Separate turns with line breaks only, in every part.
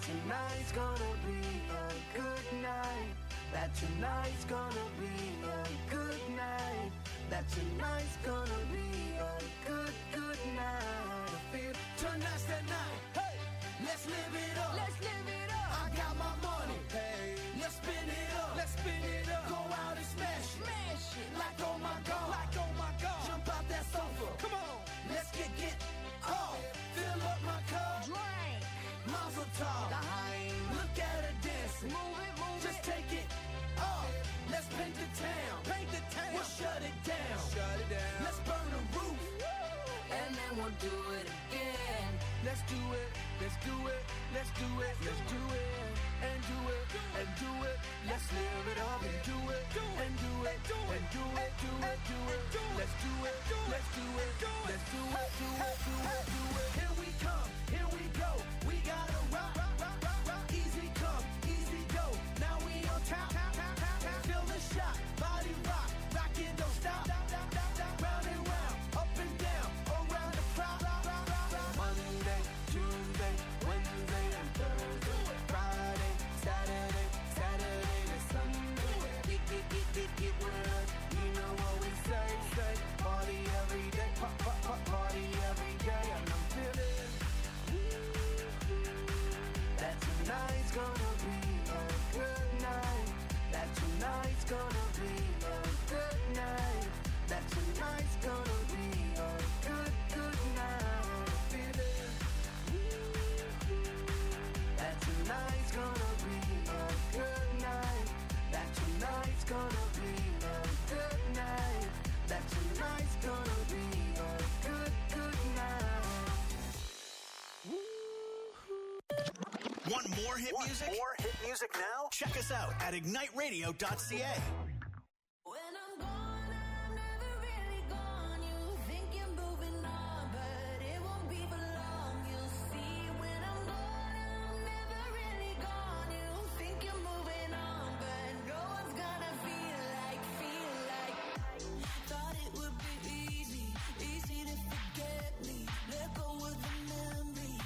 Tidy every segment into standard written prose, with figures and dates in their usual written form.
tonight's gonna be a good night. That tonight's gonna be a good night. That tonight's gonna be a good, good night. Tonight's the night. Hey, let's live it up. Let's live it up. I got my money. Hey, let's spin it up. Let's spin it up. Go out and smash it. Smash it. Like oh my God. Like oh my God. Jump out that sofa. Come on. Let's get off. Fill up my cup. Drink. Mazel tov. Look at her dancing. Move it, move it. Just take it off. Let's paint the town. Paint the town. We'll shut it down. Shut it down. Let's burn the roof. And then we'll do it again. Let's do it. Let's do it. Let's do it. Let's do it. And do it. And do it. Let's live it up and do it. And do it. And do it. Do it. Do it. Let's do it. Let's do it. Let's do it. Do it. Do it. Do it. Here we come. Here we go. We gotta rock. Easy come. Easy go. Now we on top. Feel the shot. Body rock. Rock it. Don't stop. Round and round. Up and down. Around the clock. Monday, Tuesday, Wednesday, and Thursday. Friday, Saturday, Saturday to Sunday. Get with us. You know what we say. Party every day. Party every day. And I'm feeling that tonight's gonna be a good night. That tonight's gonna be a good night. That tonight's gonna be a good, good night. Feeling that tonight's gonna be a good night. That tonight's gonna be a good night. That tonight's gonna be a good, good night.
Want more hit music?
More hit music now?
Check us out at igniteradio.ca.
When I'm gone, I'm never really gone. You think you're moving on, but it won't be for long. You'll see when I'm gone, I'm never really gone. You think you're moving on, but no one's gonna feel like. Thought it would be easy to forget me. Let go of the memories.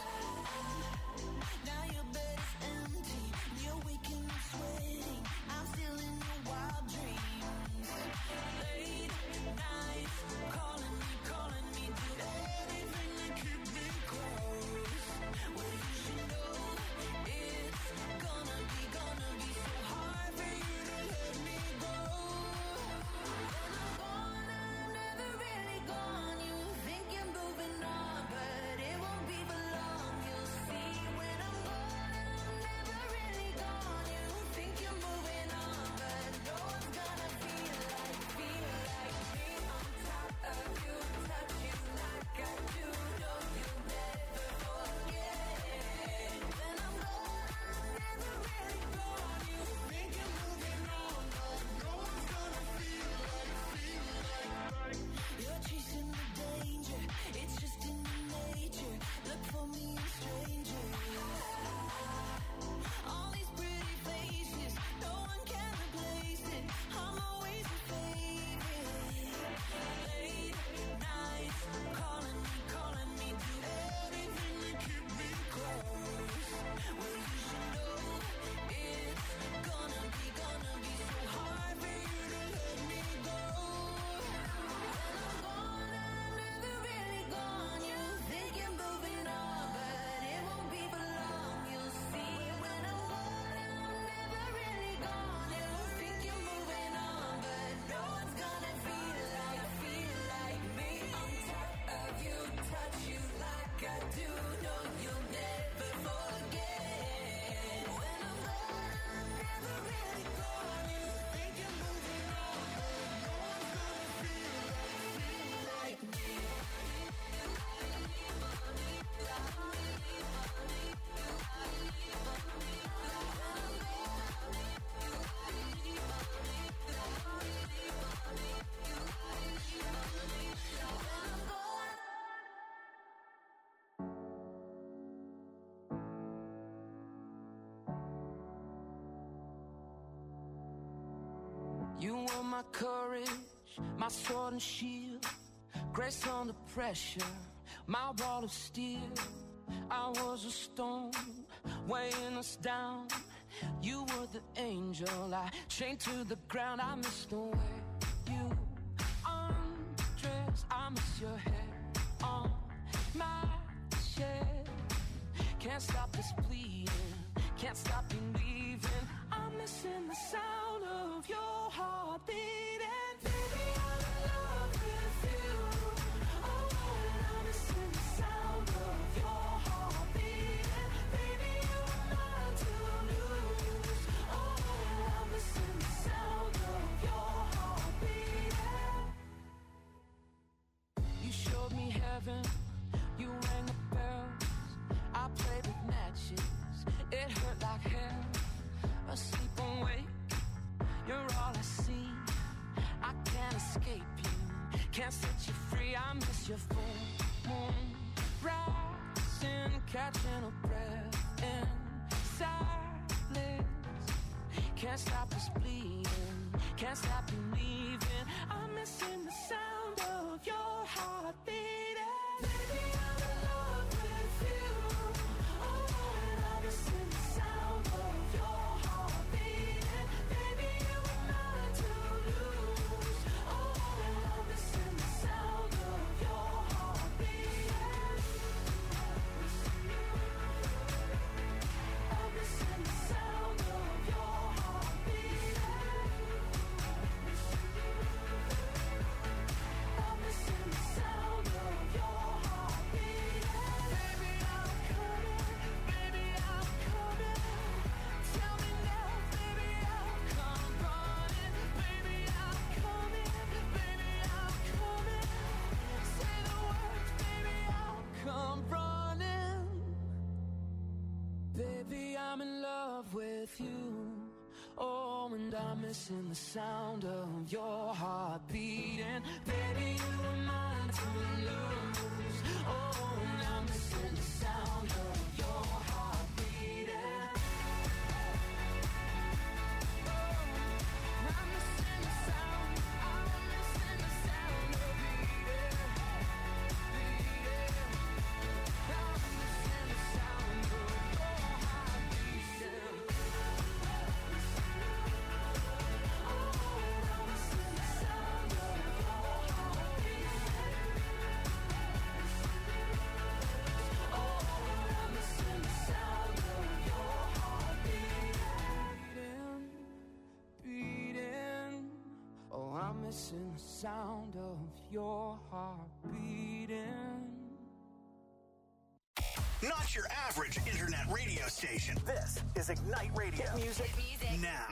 Now your bed is empty, you're waking up sweating. I'm still in your wild dreams. Late nights, calling me, do anything to keep me close. Well, you should know it's gonna be so hard for you to let me go. When I'm gone, I'm never really gone. You think you're moving on, but it won't be for long. You'll see when I'm gone, I'm never really gone. You think you're moving on, but no one's gonna feel like me on top of you, touch you like I do. No, you'll never forget. When I'm gone, I'm never really gone. You think you're moving on, but no one's gonna feel like. You're chasing the danger, it's just in your nature. Look for me in strangers. All these pretty faces, no one can replace it. I'm always your favorite. Late nights, calling me, do anything to keep me close. Well, you should know it's gonna be so hard for you to let me go. When I'm gone, I'm never really gone. You think you're moving on, but it won't be for long. You'll see when I'm gone, I'm never really gone. You think you're moving on, but no one's gonna feel like me on top of you, touch you like I do. No, you'll never forget. When I'm gone, I'm never really gone. You think you're moving on, but no one's gonna feel like me.
You are my courage, my sword and shield, grace under pressure, my wall of steel. I was a stone
weighing us down. You were the angel I chained to the ground. I miss the way you undress. I miss your hair on my chest. Can't stop this bleeding, can't stop believing. I'm missing the sound of your heart beating. Baby, I'm in love with you. Oh, and I'm missing the sound of your heart beating. Baby, you are mine to lose. Oh, and I'm missing the sound of your heart beating. You showed me heaven, you rang the bells. I played with matches, it hurt like hell. Asleep awake, you're all I see. I can't escape you, can't set you free. I miss your full moon rising, catching a breath in silence. Can't stop this bleeding, can't stop believing. I'm missing the sound of your heart beating. Baby, I'm in love with you. Oh, and I'm missing the sound of your heart beating. Baby, you are mine to lose. Oh, and I'm missing the sound of your heart beating. I'm missing the sound of your heart beating. I'm missing the sound of your heart beating. Baby, I'm coming. Baby, I'm coming. Tell me now, baby, I'll come running. Baby, I'm coming. Baby, I'm coming. Say the words, baby, I'll come running. Baby, I'm in love with you. Oh, and I'm missing the sound of your heart beating. Baby, you are mine to lose. Oh, and I'm missing the sound of your heart beating. Oh, I'm missing the sound. I'm missing the sound of beating. I'm missing the sound of your heart beating. Oh, I'm missing the sound of your heart beating.
Not your average internet radio station. This is Ignite Radio.
Hit music.
Now.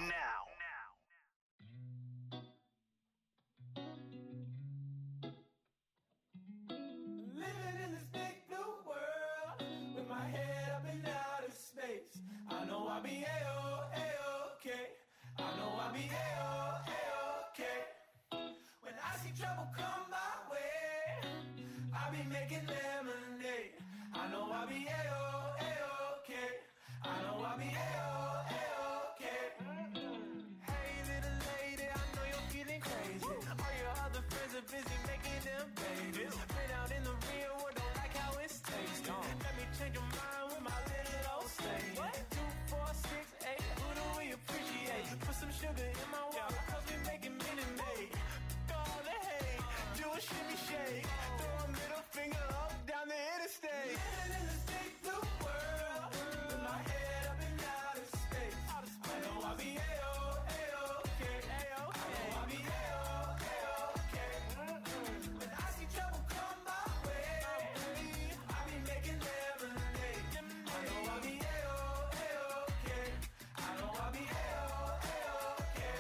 Living in this big blue world with my head up in outer space. I know I'll be A-okay. I know I'll be A-okay. When I see trouble come my way, I'll be making lemonade. I know I'll be A-okay. I know I'll be A-okay. Hey little lady, I know you're feeling crazy. All your other friends are busy making them babies. Been out in the real world, don't like how it tastes. Let me change your mind with my little old stage. 2, 4, 6, 8, who do we appreciate? Put some sugar in my water, cause we making Minute Maid. All the hate, do a shimmy shake. Throw a middle finger up down the interstate. Living in this big blue world with my head up in outer space. I know I'll be A-okay. I know I'll be A-okay. When I see trouble come my way, I'll be making lemonade. I know I'll be A-okay. I know I'll be A-okay.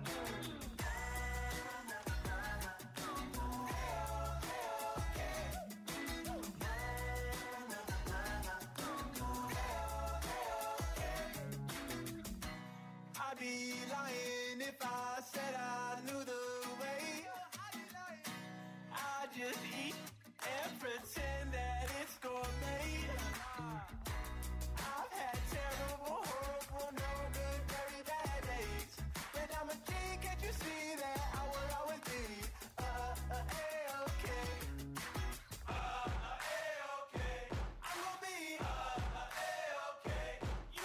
I'd be lying if I said I knew the way. I just eat and pretend that it's gourmet. I've had terrible, horrible, no good, very bad days. But I'm a king, can't you see that I will always be A-okay. A-okay. I'm gonna be A-okay.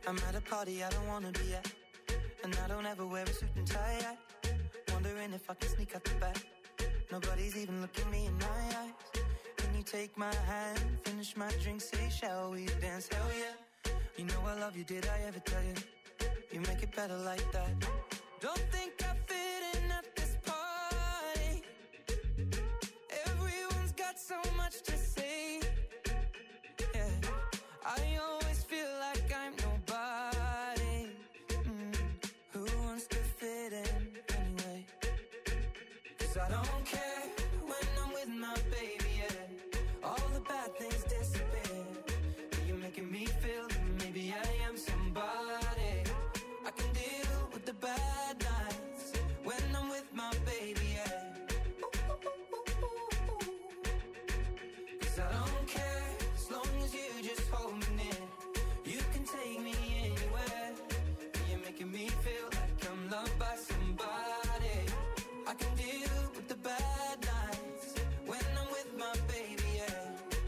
I'm at a party I don't wanna be at, and I don't ever wear a suit and tie yet. Wondering if I can sneak out the back. Nobody's even looking me in my eyes. Can you take my hand, finish my drink, say shall we dance? Hell yeah. You know I love you, did I ever tell you? You make it better like that. Don't think I fit in at this party. Everyone's got so much to say. Yeah, I always feel like I'm nobody. Who wants to fit in anyway? 'Cause I don't care when I'm with my baby, yeah. All the bad things disappear. You're making me feel that maybe I am somebody. I can deal with the bad nights when I'm with my baby, yeah. 'Cause I don't care as long as you just hold me near. You can take me anywhere. You're making me feel like I'm loved by somebody. I can deal with the bad nights when I'm with my baby, yeah.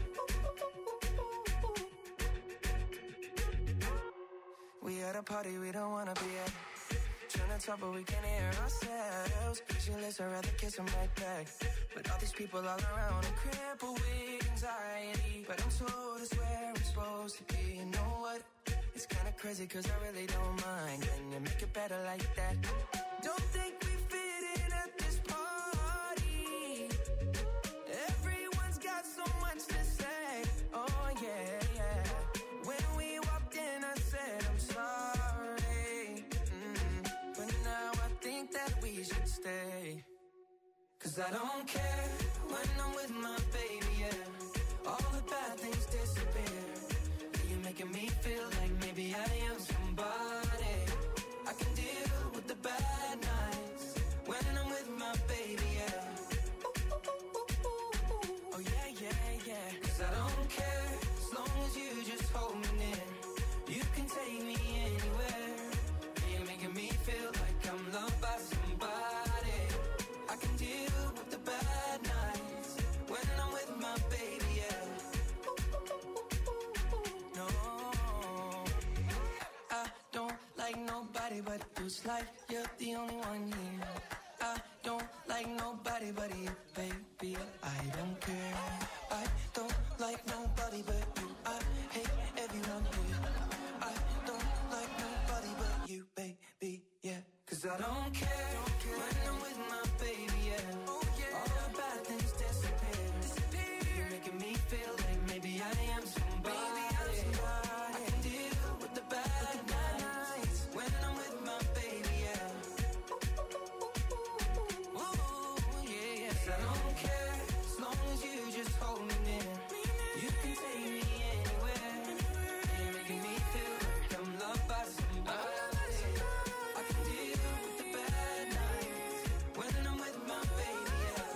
We at a party we don't wanna be at. Trying to talk but we can't hear ourselves. Pictureless, I'd rather kiss them right back. But all these people all around are crippled with anxiety. But I'm told it's where I'm supposed to be. You know what? It's kinda crazy 'cause I really don't mind. Can you make it better like that? Don't think we fit in at this party. Everyone's got so much to say. Oh yeah, yeah. When we walked in I said I'm sorry. But now I think that we should stay. 'Cause I don't care when I'm with my baby, yeah. All the bad things disappear. You're making me feel like maybe I am somebody. I can deal with the bad nights when I'm with my baby, yeah. Oh yeah, yeah, yeah. 'Cause I don't care as long as you just hold me near. You can take me anywhere. You're making me feel like I'm loved by somebody. I can deal with the bad nights when I'm with my baby, yeah. No, I don't like nobody but you. It's like you're the only one here. I don't like nobody but you, baby. I don't care. I don't like nobody but you. I hate everyone here. I don't like nobody but you, baby, yeah. 'Cause I don't care when I'm with my baby, yeah. All the bad things disappear. You're making me feel like maybe I am somebody. I can deal with the bad nights when I'm with my baby, yeah. Ooh, yeah, yeah. 'Cause I don't care as long as you just hold me near. You can take me anywhere. You're making me feel like I'm loved by somebody. I can deal with the bad nights when I'm with my baby, yeah.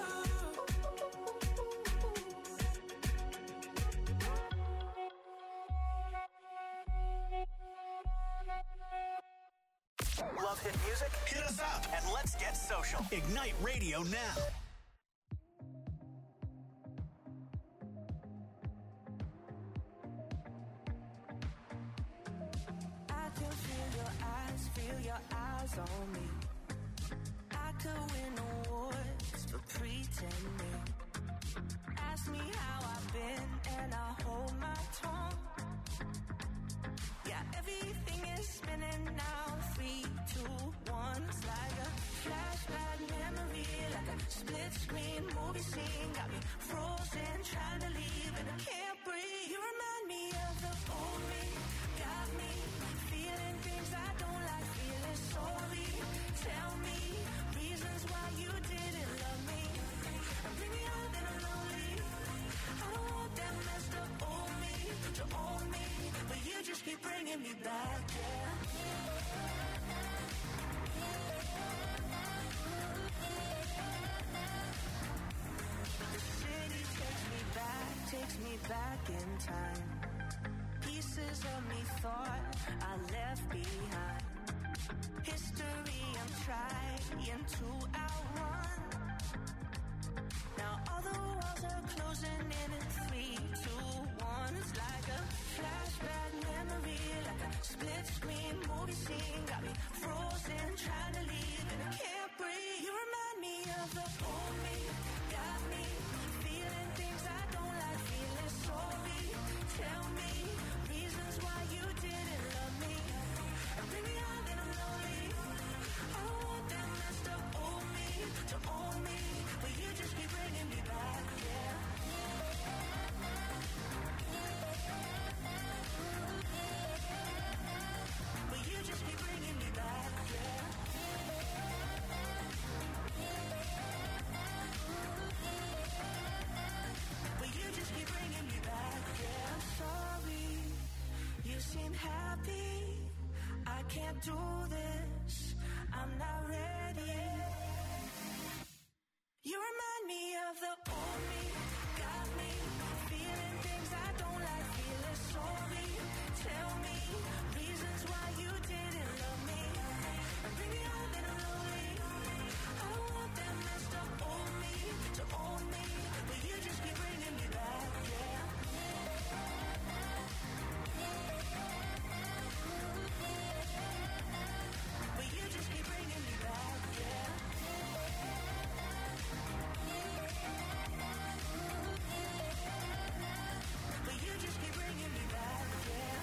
Love hit music? Hit us up and let's get social. Ignite Radio now.
I can feel your eyes on me. I could win awards for pretending. Ask me how I've been and I hold my tongue. Yeah, everything is spinning now. 3, 2, 1. It's like a flashback memory, like a split screen movie scene. Got me frozen, trying to leave and I can't breathe. You remind me of the old me. Got me feeling things I don't like feeling. Sorry, tell me reasons why you didn't love me. And bring me out that I'm lonely. I don't want that messed up old me to own me, but you just keep bringing me back, yeah. The city takes me back in time. Pieces of me thought I left behind. History I'm trying to outrun. Now all the walls are closing in 3, 2, 1. It's like a flashback memory, like a split
of the old me. Got me feeling things I don't like, feeling sorry. Tell me reasons why you didn't love me. And bring me on and I'm lonely. I don't want that messed up old me to own me, but you just keep bringing me back, yeah. But you just keep bringing me back, yeah. But you just keep bringing me back, yeah. I'm sorry, you seem happy. I can't do this, I'm not ready. You remind me of the old me. Got me feeling things I don't like, feeling sorry. Tell me reasons why you didn't love me. And bring me on and I'm lonely. I don't want that messed up old me to own me, but you just keep bringing me back, yeah. But you just keep bringing me back, yeah. But you just keep bringing me back, yeah.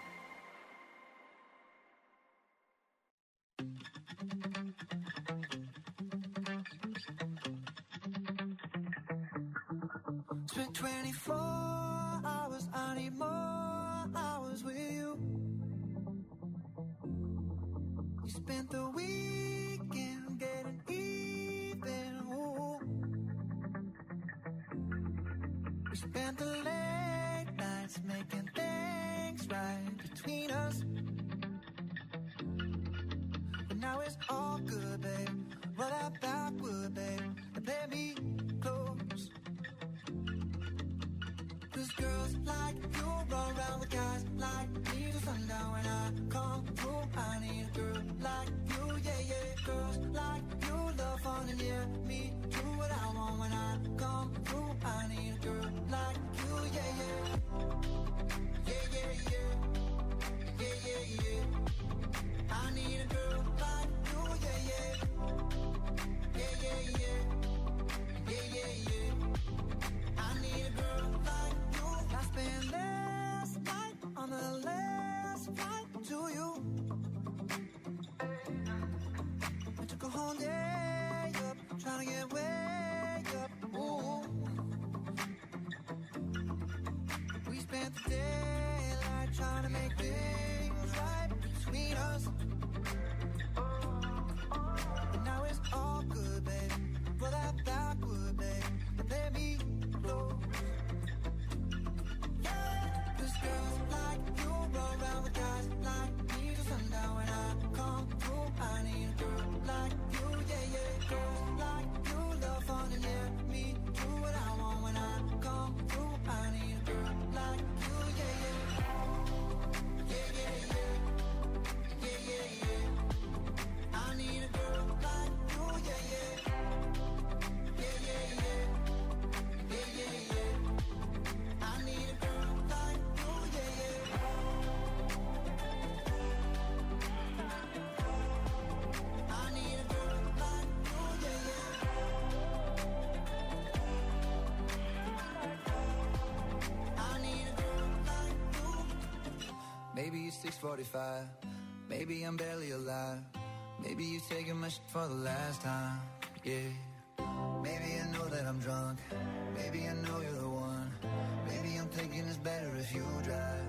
Spent 24 hours, I need more hours with you. You spent the weekend getting even, ooh. We spent the late nights making things right between us. But now it's all good, babe. Roll that backward, babe, and play me close. 'Cause girls like you run around with guys like me till sundown. When I come through, I need a girl like you, yeah, yeah. Girls like you love fun and yeah, me do what I want. When I come through, I need a girl like you, yeah, yeah. Yeah, yeah, yeah. Yeah, yeah, yeah. I need a girl like you, yeah, yeah. Yeah, yeah, yeah. Yeah, yeah, yeah. I need a girl like you. I spent last night on the last flight to you. I took a whole day up, trying to get way up. Ooh. We spent the daylight trying to make things right between us. But now it's all good, babe. Roll that backward, babe, and play me close. Yeah, 'cause girls like you run around with guys like me till sundown. When I come through, I need a girl like you, yeah, yeah. Girls like you love fun and yeah, me do what I want. When I come through, I need a girl like you, yeah, yeah. Yeah, yeah, yeah. Yeah, yeah, yeah. I need a girl like you, yeah, yeah. Yeah, yeah, yeah. Yeah, yeah, yeah. I need a girl like you, yeah, yeah. I need a girl like you, yeah, yeah. I need a girl like you. Maybe it's 6:45. Maybe I'm barely alive. Maybe you're taking my shit for the last time, yeah. Maybe I know that I'm drunk. Maybe I know you're the one. Maybe I'm thinking it's better if you drive.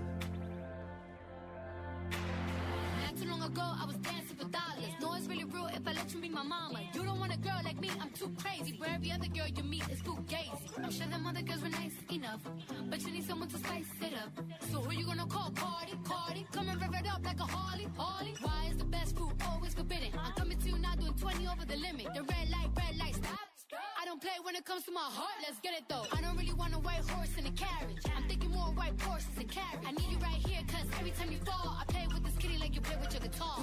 Not too long ago, I was dancing for dollars. No, it's really real if I let you be my mama. You don't want a girl like me, I'm too crazy. Where every other girl you meet is fugazi. I'm sure them other girls were nice enough, but you need someone to spice it up. So who you gonna call? Cardi, Cardi. Come and rev it up like a Harley, Harley. Why is the best food always forbidden? I'm coming to you now doing 20 over the limit. The red light, stop. I don't play when it comes to my heart, let's get it though. I don't really want a white horse in a carriage. I'm thinking more white horses and carriage. I need you right here, cause every time you fall, I play with this kitty like you play with your guitar.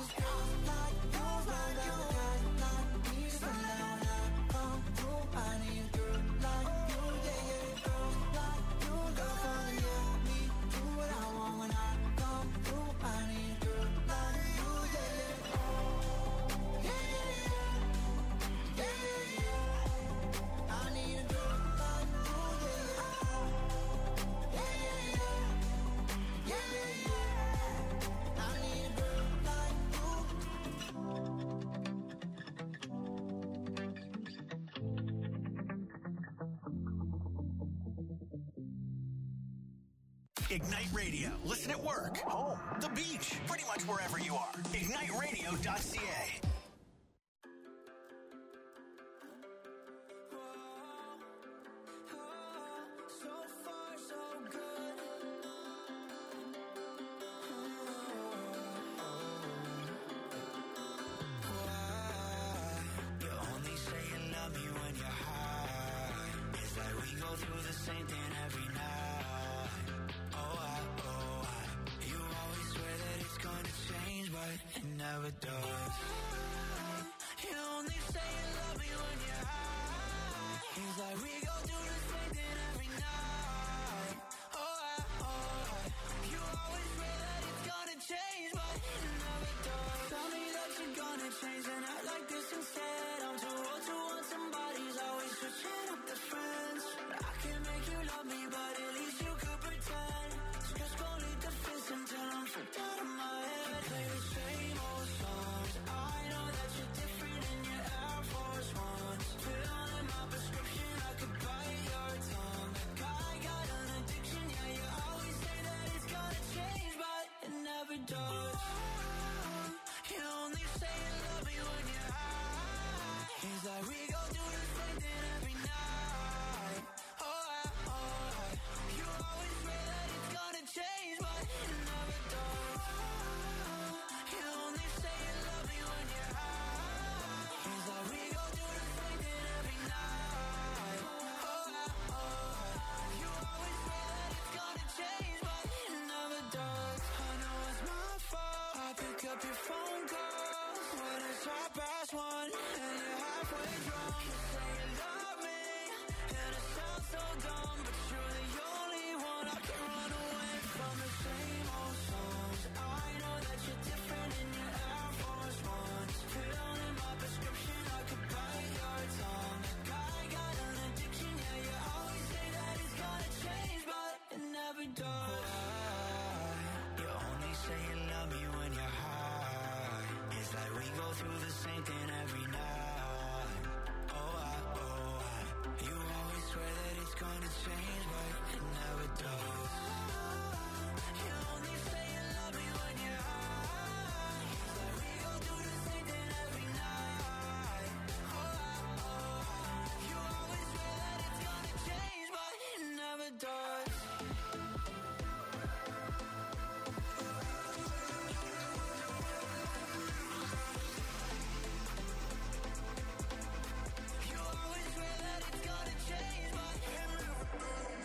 Ignite Radio. Listen at work, home, the beach, pretty much wherever you are. IgniteRadio.ca.
Never does. You only say you love me when you're high. It's like we go do the same thing every night. You always swear that it's gonna change, but it never does. Tell me that you're gonna change and act like this instead. I'm too old to want somebody's always switching up the friends. I can make you love me, but at least you could pretend. Just go lead the fence until I'm freaked out of my head. Play the same old songs. I know that you're different in your Air Force Ones. Fill in my prescription, I could bite your tongue. I got an addiction, yeah, you always say that it's gonna change, but it never does. You only say you love me when you're high. It's like we go do the same thing every night. You always swear that it's gonna change, but it never does. You only say you love me when you're high. It's like we go do the same thing every night. You always swear that it's gonna change, but it never does. I know it's my fault. I pick up your phone calls when it's half past one and you're halfway drunk. You say you love me and it sounds so dumb, but you're the only one I can run away from. The same old songs. I know that you're different in your Air Force Ones. Fill in my prescription, I could bite your tongue. I got an addiction, yeah, you always say that it's gonna change, but it never does. You only say you love me when you're high. It's like we go through the same thing every night. You always swear that it's gonna change, but it never does. You only say you love me when you're high. It's like we go do the same thing every night. You always swear that it's gonna change, but it never does. You always swear that it's gonna change, but it never does.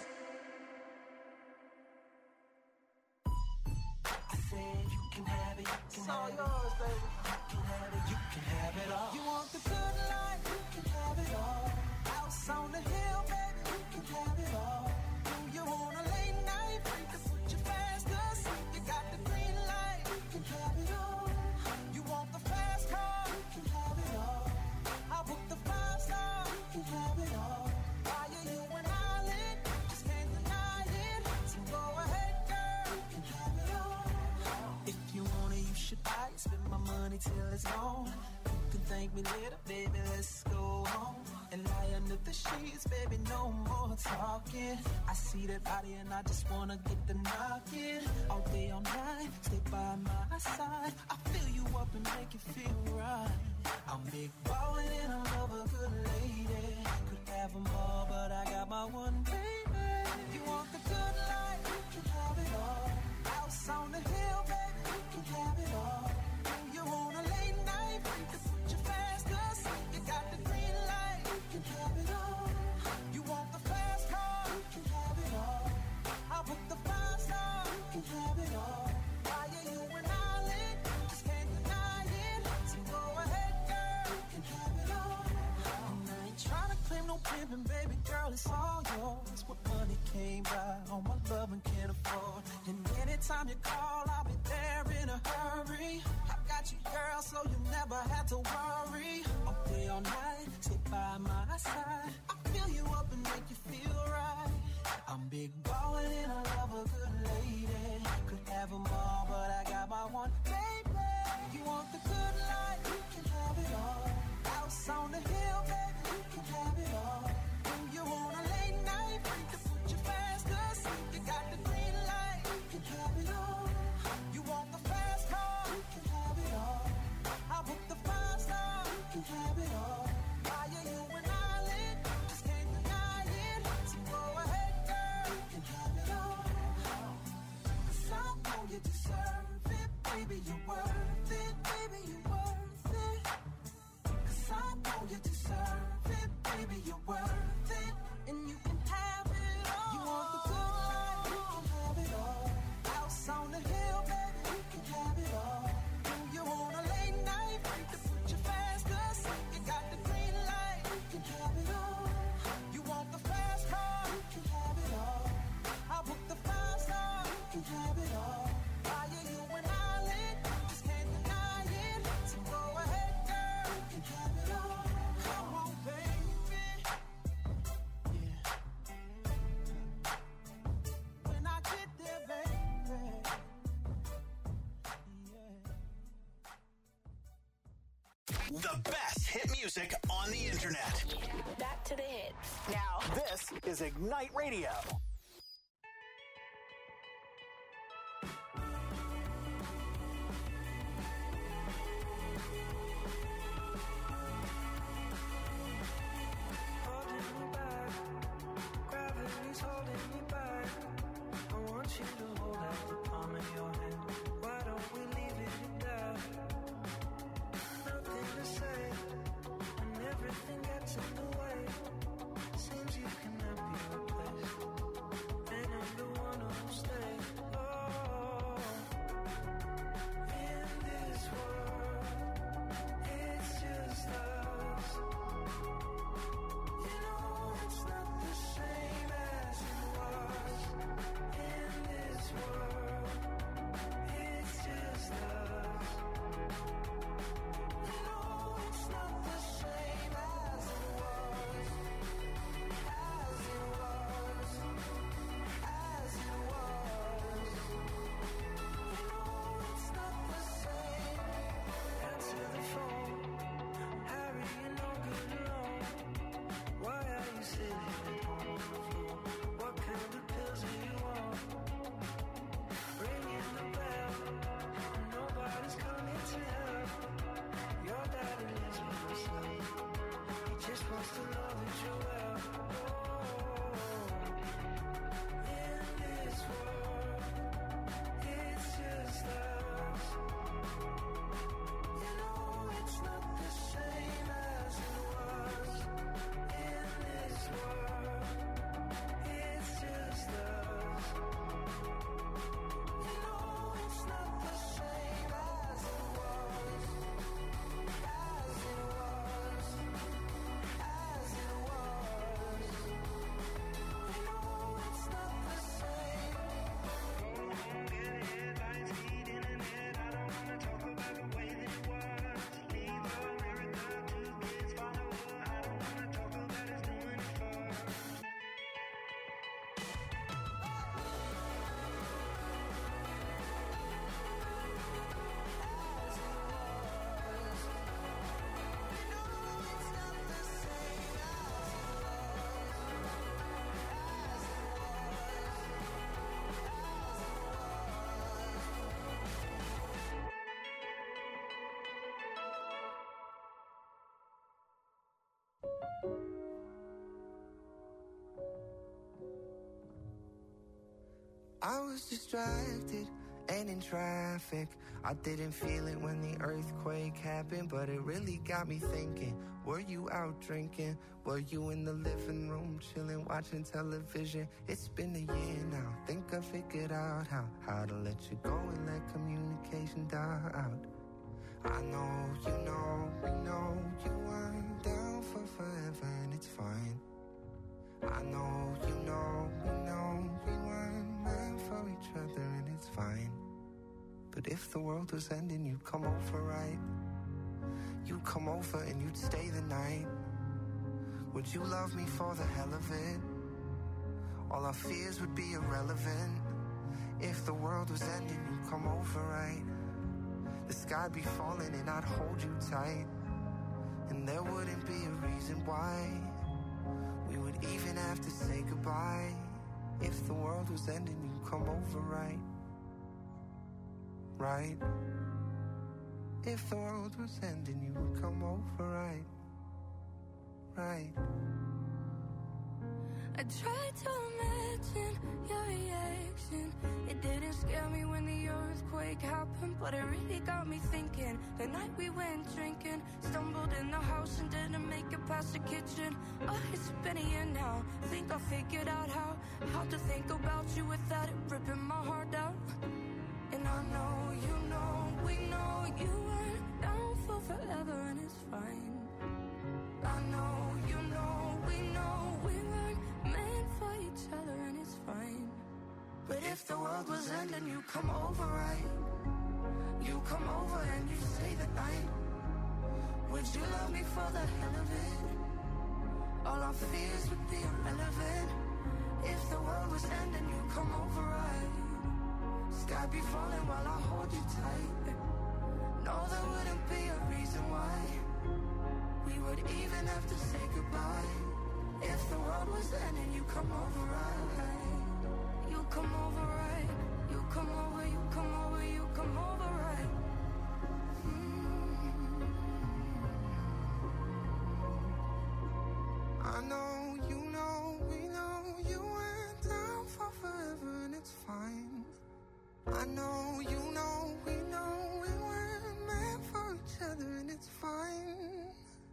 I said you can have it, you can have it. Yours, baby. You can have it, you can have it all. You want the good life, you can have it all. House on the hill, baby, you can have it all. You want a late night, freak to put you fast asleep. You got the green light, you can have it all. You want the fast car, you can have it all. I book the 5-star, you can have it all. Why are you an island? Just can't deny it. So go ahead, girl, you can have it all. If you want it, you should buy it. Spend my money till it's gone. You can thank me later, baby, let's go home. And lie under the sheets, baby, no more talking. I see that body and I just wanna get the knocking. All day, all night, stay by my side. I fill you up and make you feel right. I'm big ballin' and I love a good lady. Could have them all, but I got my one baby. You want the good life, you can have it all. House on the hill, baby, you can have it all. You want a late night, freak to put you fast asleep. You got the green light, you can have it all. You want the fast car, you can have it all. I book the 5-star, you can have it all. Why are you an island? Just can't deny it. So go ahead, girl, you can have it all. And I ain't trying to claim no pimpin', baby girl, it's all yours. What money came by, all my love and can't afford. And anytime you call, I'll be there in a hurry. I got you, girl, so you never have to worry. All day, all night, stay by my side. I fill you up and make you feel right. I'm big ballin' and I love a good lady. Could have them all, but I got my one baby. You want the good life, you can have it all. House on the hill, baby, you can have it all. When you want a late night, freak to put you fast asleep. You got the green light,
have it all. Why are you an island? Just can't deny it. So go ahead, girl, you can have it all. 'Cause I know you deserve it, baby, you're worth it, baby, you're worth it. 'Cause I know you deserve it, baby, you're worth it. And you can have it all. You want the good life, you can have it all. House on the hill, baby, you can have it all. Do you want a late night, to put you fast, 'cause you got the green light, you can have it all. You want the fast car, you can have it all. I'll book the 5-star, you can have it all. Why are you an island? Just can't deny it. So go ahead, girl, you can have it all. Come on, baby. Yeah. When I get there, baby. Yeah.
The best hit music on the internet.
Back to the hits.
Now, this is Ignite Radio.
Holding me back, gravity's holding me back. I want you to hold out the palm of your hand. Why don't we leave it at that? Nothing to say, and everything gets in the way. Seems you cannot be replaced, and I'm the one who'll stay. Oh, in this world, it's just us. You know it's not the same as it was. In this world, it's just us. You know it's not the same as it was. As it was. As it was. You know it's not the same. Answer the phone. Harry, you're no good alone. Why are you sitting at home on the floor? What kind of pills do you want? Ringing the bell, nobody's coming to help. Your daddy lives by himself. He just wants to know that you're well. Oh, in this world, it's just us. You know it's not the same as it was. In this world, it's just us. You know it's not the same as it was. As it was. As it was. You know it's not the same. Get headlines, feed internet. I don't wanna talk about the way that it was. Leave America, 2 kids follow her. I don't wanna talk about us doing it first.
I was distracted and in traffic. I didn't feel it when the earthquake happened, but it really got me thinking. Were you out drinking? Were you in the living room chilling, watching television? It's been a year now. Think I figured out how to let you go and let communication die out. I know, you know, we know you weren't down for forever, and it's fine. I know, you know, we know we weren't meant for each other, and it's fine. But if the world was ending, you'd come over, right? You'd come over and you'd stay the night. Would you love me for the hell of it? All our fears would be irrelevant. If the world was ending, you'd come over, right? The sky'd be falling and I'd hold you tight. And there wouldn't be a reason why we would even have to say goodbye. If the world was ending, you'd come over, right? Right?
If the world was ending, you would come over, right? Right.
I tried to imagine your reaction. It didn't scare me when the earthquake happened, but it really got me thinking. The night we went drinking, stumbled in the house and didn't make it past the kitchen. Oh, it's been a year now. Think I figured out how to think about you without it ripping my heart out. And I know, you know, we know you weren't down for forever, and it's fine. I know, you know, we know we weren't meant for each other, and it's fine. But if the world was ending, you come over, right? You come over and you stay the night. Would you love me for the hell of it? All our fears would be irrelevant. If the world was ending, you come over, right? Sky be falling while I hold you tight. No, there wouldn't be a reason why we would even have to say goodbye. If the world was ending, you come over, right? You come over, right? You come over, you come over, you come over, right?
I know, you know, we know you went down for forever, and it's fine. I know, you know, we know we weren't meant for each other, and it's fine.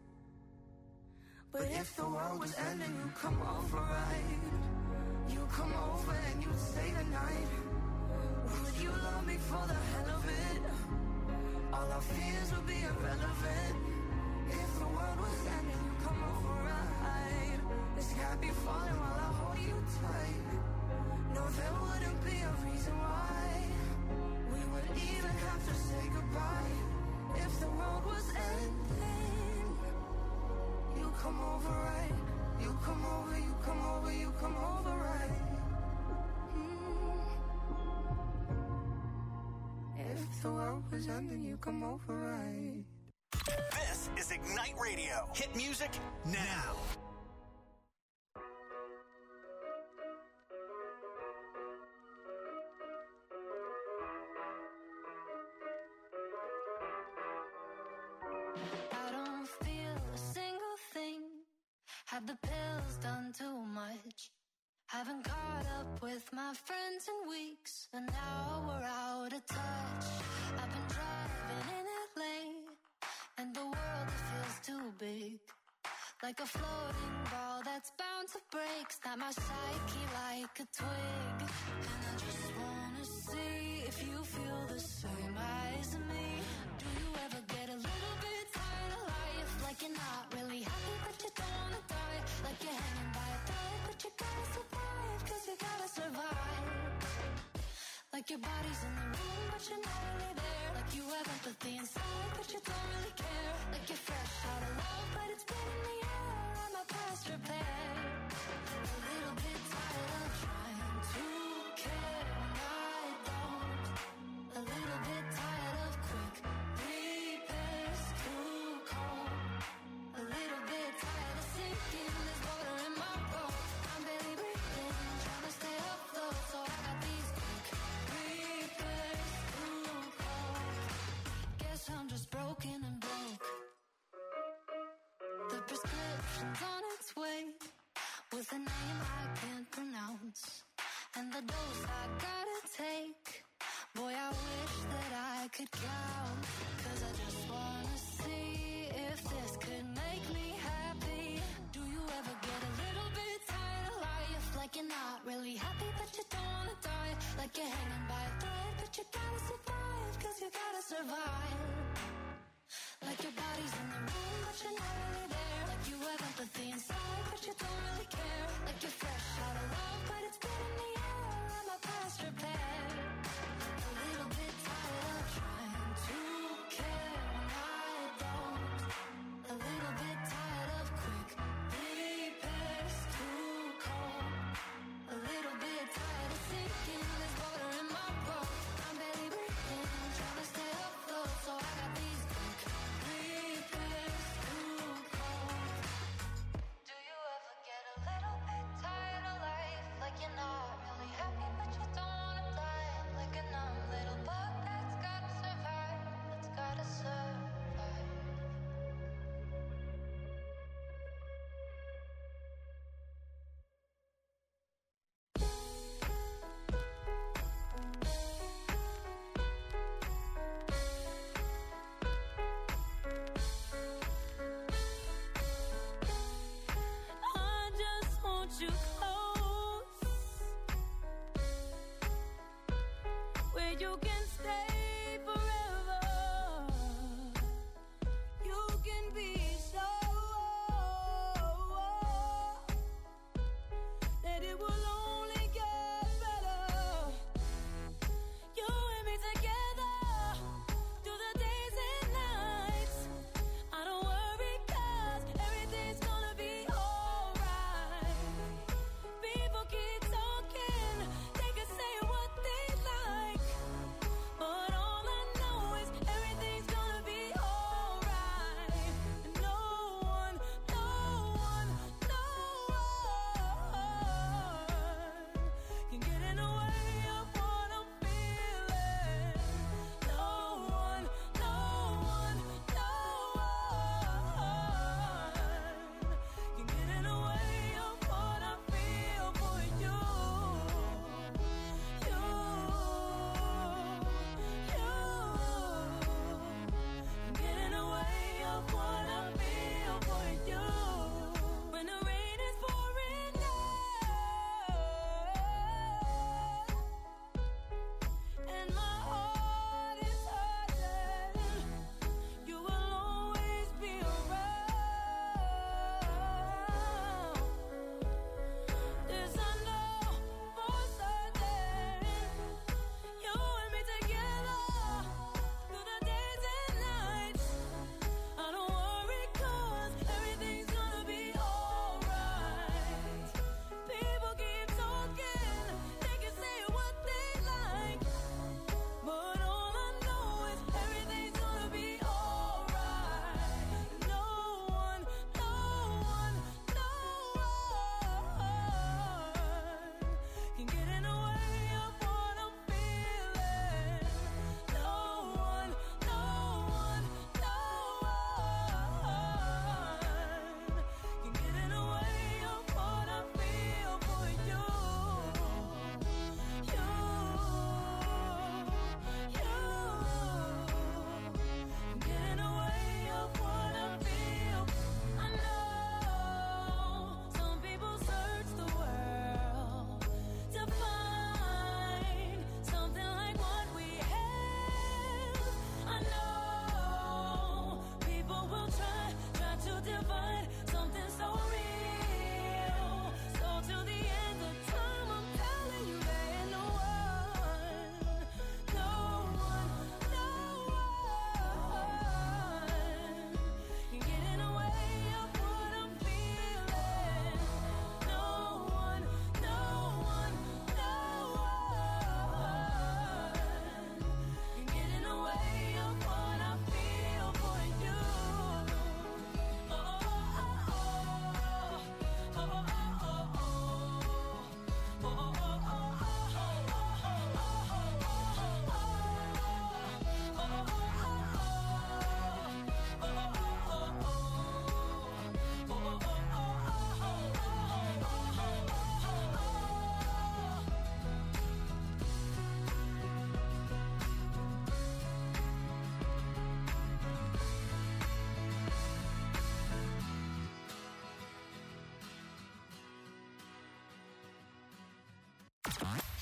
But if the world was ending, you come over, right? You come over and you stay the night. Would you love me for the hell of it? All our fears would be irrelevant. If the world was ending, you come over, right? The sky be falling while I hold you tight. No, there wouldn't be a reason why we would even have to say goodbye. If the world was ending, you come over, right? You come over, you come over, you come over, right? If the world was ending, you come over, right?
This is Ignite Radio. Hit music now.
I don't feel a single thing. Have the pills done too much? Haven't caught up with my friends in weeks, and now we're out of touch. I've been driving in LA, and the world it feels too big. Like a floating ball that's bound to break. Snap my psyche like a twig. And I just wanna see if you feel the same as me. Do you ever get a little bit tired of life? Like you're not really happy but you don't wanna die. Like you're hanging by a thread but you gotta survive, cause you gotta survive. Like your body's in the room but you're not really there. Like you have empathy inside but you don't really care. Like you're fresh out of love but it's been in the air. I'm a past repair. A little bit tired of trying to care when I don't. A little bit tired of quick repairs too cold. A little bit tired of sinking. There's water in my boat. I'm barely breathing, trying to stay afloat. So I got these quick repairs too cold. Guess I'm just broken and broke. The prescription's on its way, with a name I can't pronounce, and the dose I gotta take. Boy, I wish that I could count, cause I just wanna see if this could make me happy. Do you ever get a little bit tired of life? Like you're not really happy but you don't wanna die. Like you're hanging by a thread but you gotta survive, cause you gotta survive. Like your body's in the room but you're not really there. Like you have empathy inside but you don't really care. Like you're fresh out of love but it's been in the air. I'm a past repair. A little bit tired of trying to care.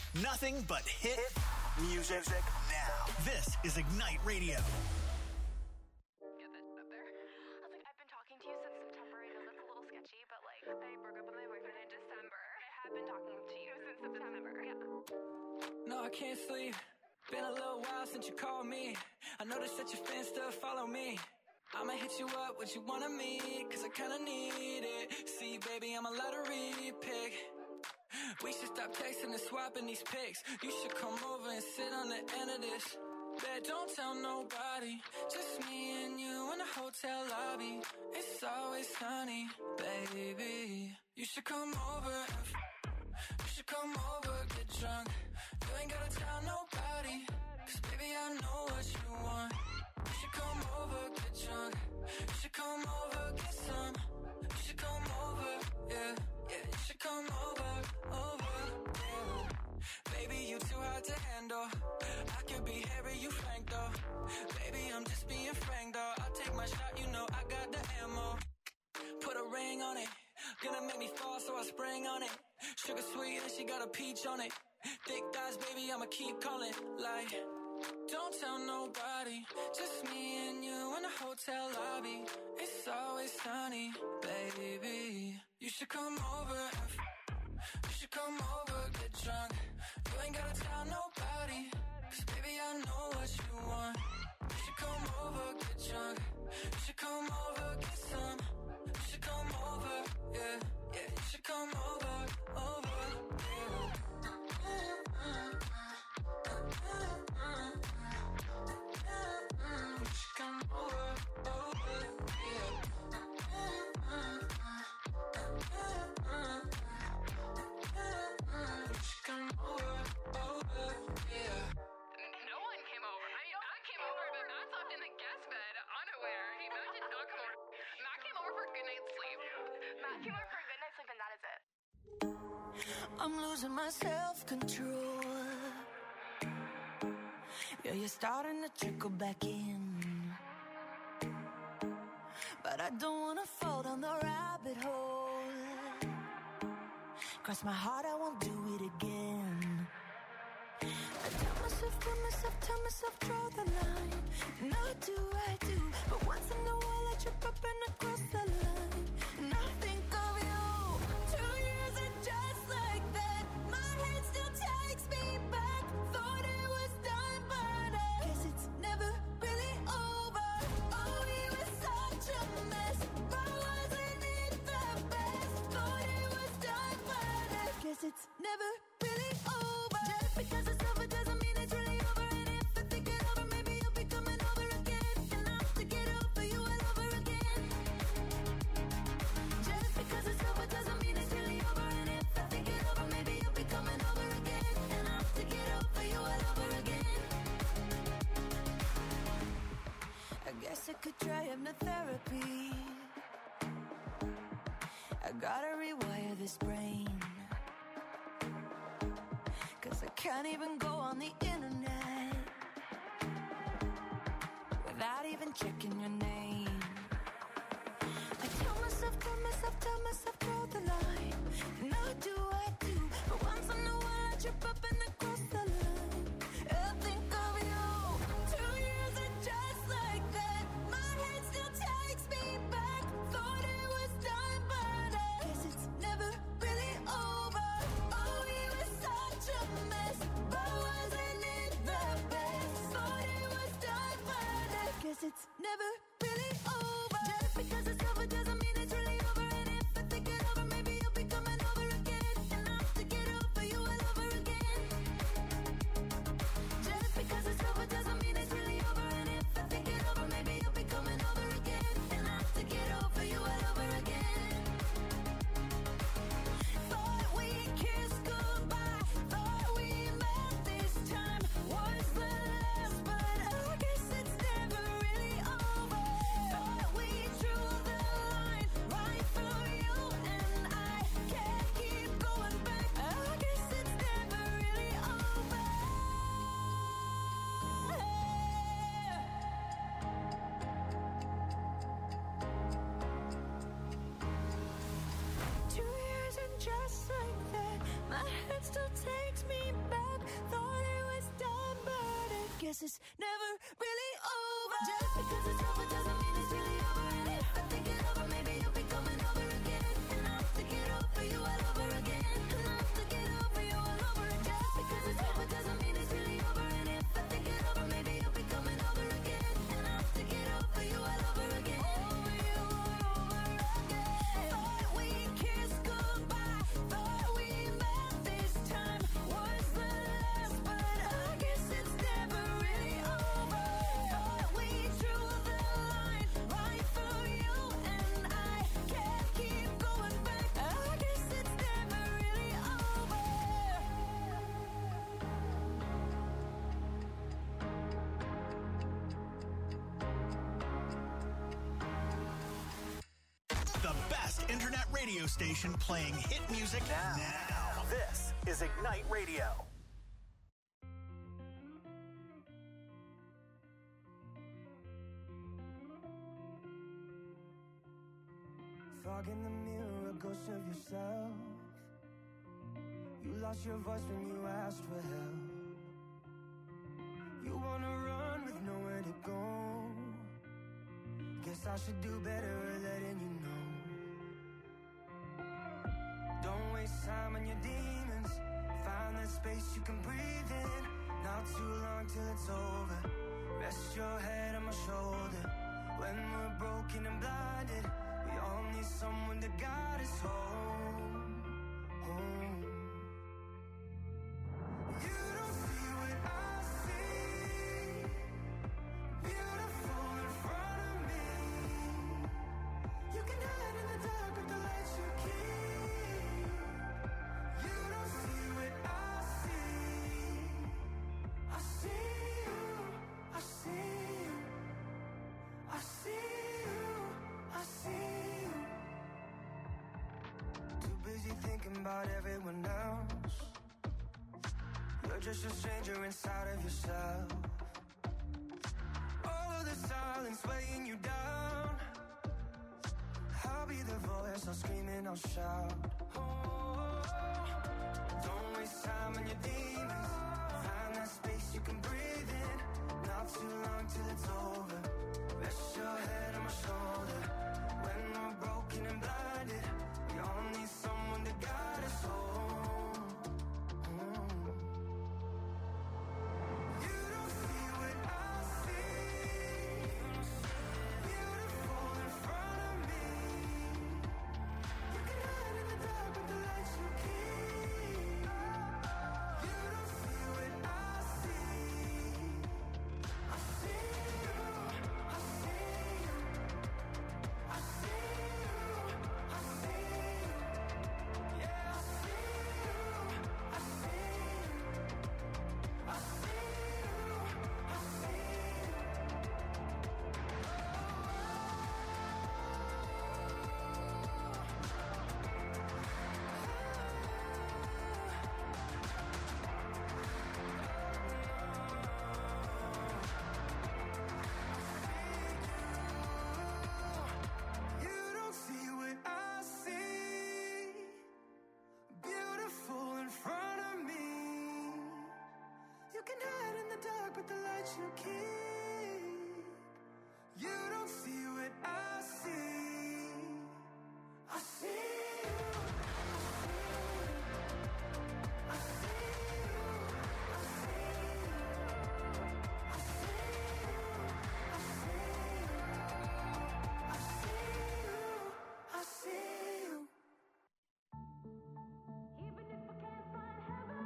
Nothing but hit music now. This is Ignite Radio.
Get that up there. I was like, I've been talking to you since September. I know that's a little sketchy, but like, I broke up with my boyfriend in December. I have been talking to you since September. Yeah.
No, I can't sleep. Been a little while since you called me. I noticed that your fans still follow me. I'ma hit you up, what you want of me, cause I kinda need it. See, baby, I'm a lottery pick. We should stop texting and swapping these pics. You should come over and sit on the end of this. Bed, don't tell nobody. Just me and you in the hotel lobby. It's always sunny, baby. You should come over and you should come over, get drunk. You ain't gotta tell nobody, cause baby, I know what you want. You should come over, get drunk. You should come over, get some. You should come over, yeah, yeah. You should come over, yeah. Baby, you too hard to handle. I could be Harry, you Frank though. Baby, I'm just being frank though. I'll take my shot, you know I got the ammo. Put a ring on it. Gonna make me fall, so I spring on it. Sugar sweet and she got a peach on it. Thick thighs, baby, I'ma keep calling. Like, don't tell nobody. Just me and you in the hotel lobby. It's always sunny, baby. You should come over. You should come over, get drunk. You ain't gotta tell nobody, cause baby, I know what you want. You should come over, get drunk. You should come over, get some. You should come over, yeah, yeah. You should come over, yeah. You should come over, yeah. You should come over, yeah.
No one came over. I mean, Matt came over, but Matt slept in the guest bed, unaware. Matt did not come over. Matt came over for a good night's sleep. Matt came over for a good night's sleep, and that is it.
I'm losing my self-control. Yeah, you're starting to trickle back in. But I don't wanna fall down the rabbit hole. Cross my heart, I won't do it again. I tell myself, draw the line. And I do. But once in a while I trip up and I cross the line. And I think of you. 2 years and just like that, my head still takes me back. Thought it was done, but I guess it's never really over. Oh, we were such a mess, but wasn't it the best? Thought it was done, but I guess it's never really over. Just because it's over doesn't mean it's really over. And if I think it over, maybe you'll be coming over again. And I have to get over you all over again. Just because it's over doesn't mean it's really over. And if I think it over, maybe you'll be coming over again. And I have to get over you all over again. I guess I could try hypnotherapy. I gotta rewire this brain. Cause I can't even go on the internet without even checking your name. I tell myself, draw the line. And I do. But once in a while I trip up and I cross the line. I think of you. 2 years and just like that, my head still takes me back. Thought it was done, but I guess it's never really over. Oh, we were such a mess, but wasn't it the best? Thought it was done, but I guess it's never really over. Just because it's over doesn't mean it's really over. And if I think it over, maybe you'll be coming over again. And I have to get over you all over again. Just because it's over doesn't mean it's really over. And if I think it over, maybe you'll be coming over again. And I have to get over you all over again. Thought we kissed goodbye. Thought we met this time was the last, but I guess it's never really over. Thought we drew the line right through you and I can't keep going back. I guess it's never really over. 2 years and just like that, my head still takes me back. up, thought it was done, but I guess it's never really over. Just because it's over doesn't mean it's really over. And if I think it over, maybe you'll be coming over again. And I'll have to get over you all over again. And I'll have to get over you all over again. Just because it's over doesn't mean it's really over. And if I think it over, maybe you'll be coming over again. And I'll have to get over you all over again. Over you all over again. Thought we kissed goodbye. Thought we met this time was the last, but I guess it's never really over. Thought we drew the line right through you and I can't keep going back. I guess it's never really over.
The best internet radio station playing hit music now. This is Ignite Radio.
Fog in the mirror, a ghost of yourself. You lost your voice when you asked for help. You wanna run with nowhere to go. Guess I should do better at letting you know. Don't waste time on your demons. Find that space you can breathe in. Not too long till it's over. Rest your head on my shoulder. When we're broken and blinded, we all need someone to guide us home. Home. You don't see what I see. Beautiful in front of me. You can hide in the dark with the lights you keep. You don't see what I see. I see you. I see you. I see you. I see you. Too busy thinking about everyone else. You're just a stranger inside of yourself. All of the silence weighing you down. I'll be the voice, I'll scream and I'll shout. Oh, don't waste time on your demons. Find that space you can breathe in. Not too long till it's over. Rest your head on my shoulder. When we're broken and blinded, we all need someone to guide us home. You don't see what I see. Beautiful in front of me. You can hide in the dark with the lights you keep. You don't see what I see. I see you. I see you. I see you. I see you. Yeah, I see you. I see you. I see you. I see you. You don't see what I see. Beautiful in front of me. You can hide in the dark with the lights you keep. You don't see what I see. I see you. I see you. I see you. I see you. I see you. I see you. Even if I can't find heaven,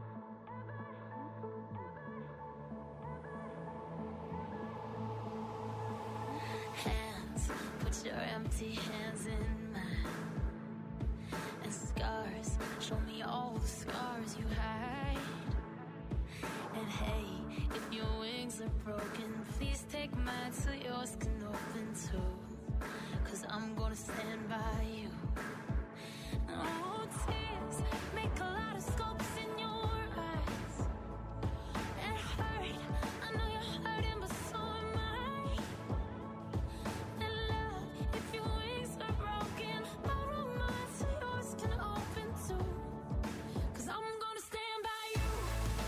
Hands, put your empty hands in mine. And scars, show me all the scars you hide. And hey, if your wings are broken, please take mine so yours can open too. 'Cause I'm gonna stand by you. Oh, tears make a lot of scopes in your eyes. It hurt, I know you're hurting, but so am I. And love, if your wings are broken, borrow mine so yours can open too. 'Cause I'm gonna stand by you.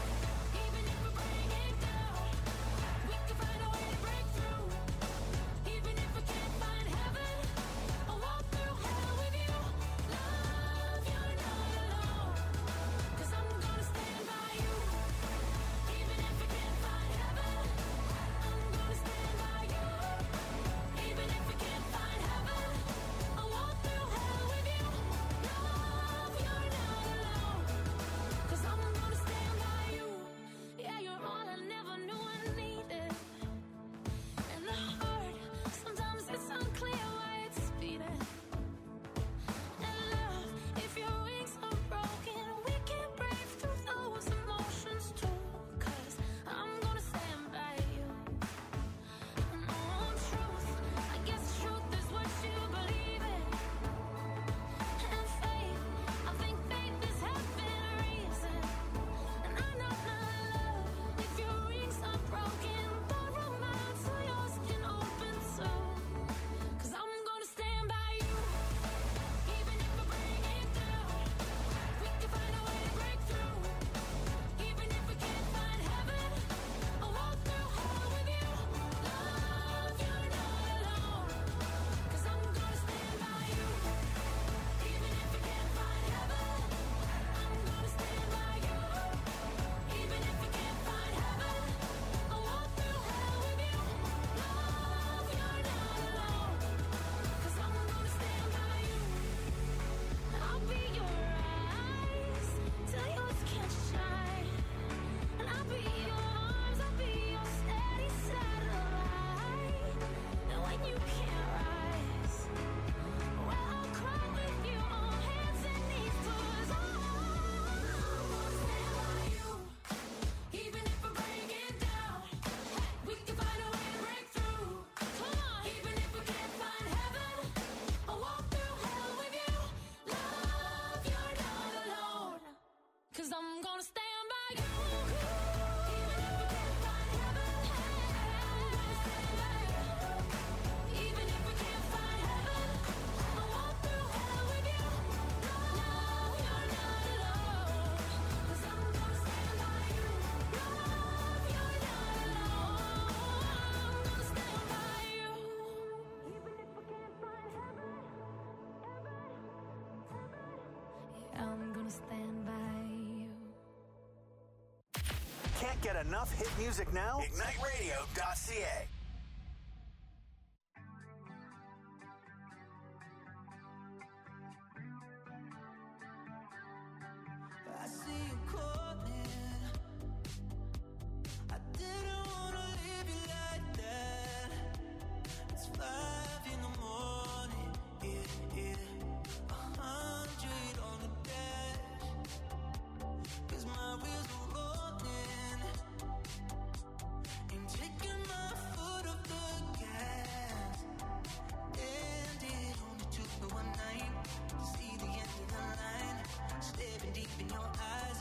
get enough hit music now? IgniteRadio.ca.
I see you calling. I didn't wanna leave you like that. It's 5 in the morning, yeah. 100 on the dash. 'Cause my wheels are rolling. Ain't taking my foot off the gas. And it only took me one night to see the end of the line. Staring deep in your eyes.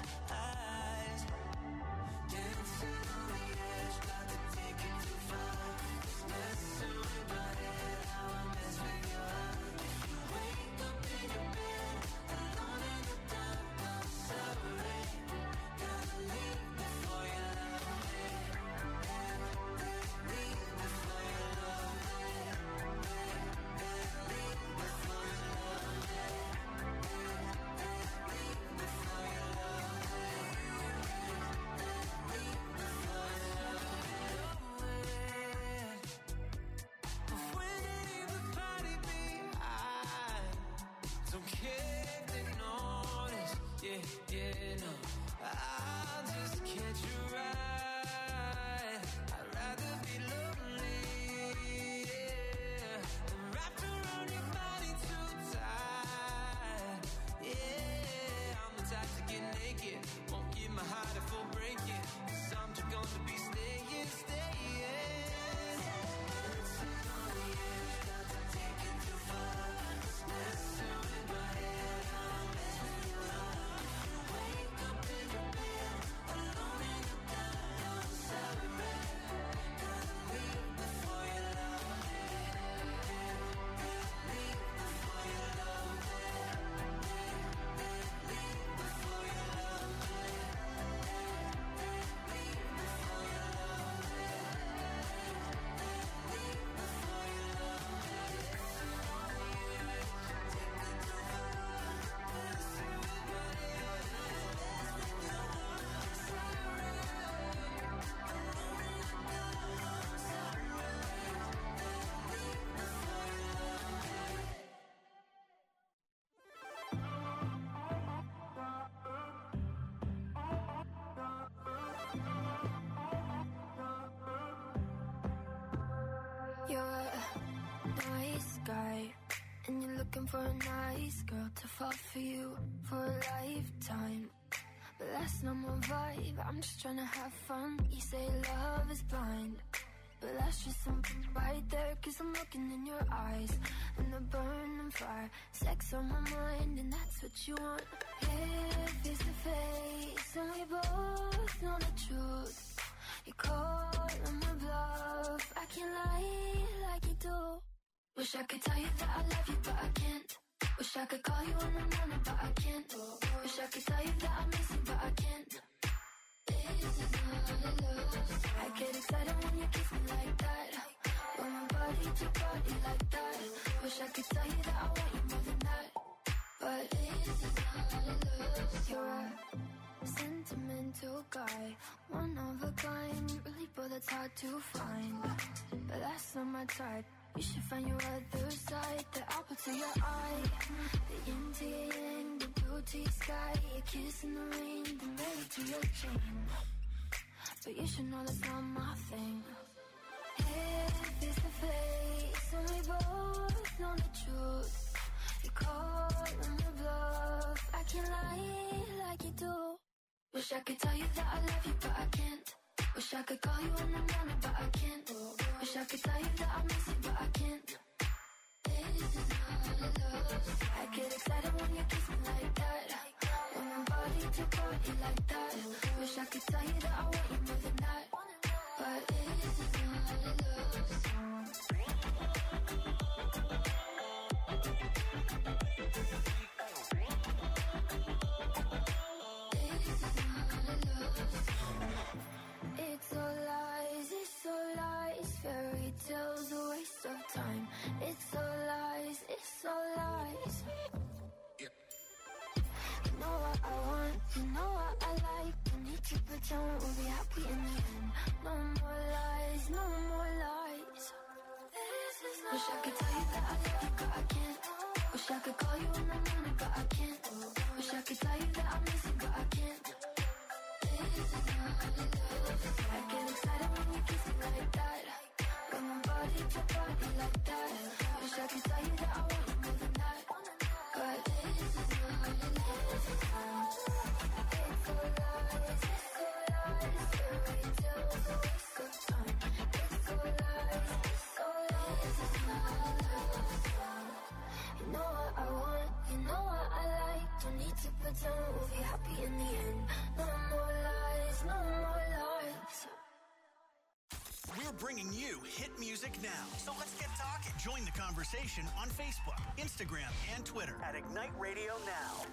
Dancing on the edge, about to take it too far. It's messing with my head, how I mess with your heart. If you wake up in your bed, alone in the dark, I'm sorry. Gotta leave before you love me. Leave before you love me. Leave before you love me. Leave before you love me. When they leave the party behind, don't care if they notice, yeah, no. I'll just catch you right. I'd rather be lonely, yeah, than wrapped around your body too tight, yeah. I'm the type to get naked, won't give my heart a full breaking, 'cause I'm just gonna be staying. Dancing on the edge, about to take it too far. It's messing with my head, how I mess with your heart. If you wake up in your bed, alone in the dark, I'm sorry. Gotta leave before you love me. Leave before you love me. Leave before you love me. Leave before you love me. Leave before you love me.
You're a nice guy, and you're looking for a nice girl to fall for you for a lifetime. But that's not my vibe, I'm just trying to have fun. You say love is blind, but that's just something right there. 'Cause I'm looking in your eyes, and the burning fire. Sex on my mind, and that's what you want. Here, face to face, and we both know the truth. You call on my bluff, I can't lie like you do. Wish I could tell you that I love you, but I can't. Wish I could call you on the morning, but I can't. Wish I could tell you that I miss you, but I can't. This is not love. I get excited when you kiss me like that. When my body to body like that. Wish I could tell you that I want you more than that. But this is not love. You're a sentimental guy, one of a kind, really, but that's hard to find. But that's not my type. You should find your other side, the apple to your eye, the yin to your yang, the blue to your sky, a kiss in the rain, the melody to your chain. But you should know that's not my thing. Hey, face to face, and we both know the truth. You call on the bluff, I can't lie like you do. Wish I could tell you that I love you, but I can't. Wish I could call you in the morning, but I can't. Wish I could tell you that I miss you, but I can't. This is not love. I get excited when you kiss me like that. When my body to body like that. Wish I could tell you that I want you more than that. But this is not love. It's all lies, fairy tales, a waste of time. It's all lies, You know what I want, you know what I like. Don't need to pretend we'll be happy in the end. No more lies, no more lies. Wish I could tell you that I love you, but I can't. Wish I could call you in the morning, but I can't. Wish I could tell you that I miss you, but I can't. I get excited when you kiss me like that. Got my body to body like that. Wish I could tell you that I want you more than that. But this is not life. It's all lies, fairy tales, a waste of time. It's all lies, this is not love. You know what I want, you know what I like. Don't need to pretend we'll be happy in the end. No more lies, no more lies.
We're bringing you hit music now. So let's get talking. Join the conversation on Facebook, Instagram, and Twitter at Ignite Radio Now.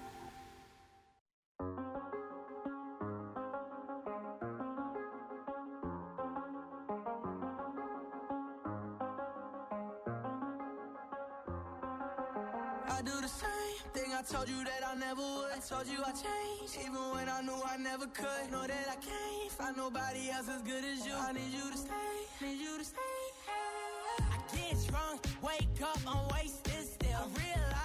I do the same thing I told you that I never would. I told you I changed, even when I knew I never could. Know that I can't find nobody else as good as you. I need you to stay, need you to stay. I get drunk, wake up, I'm wasted still. I realize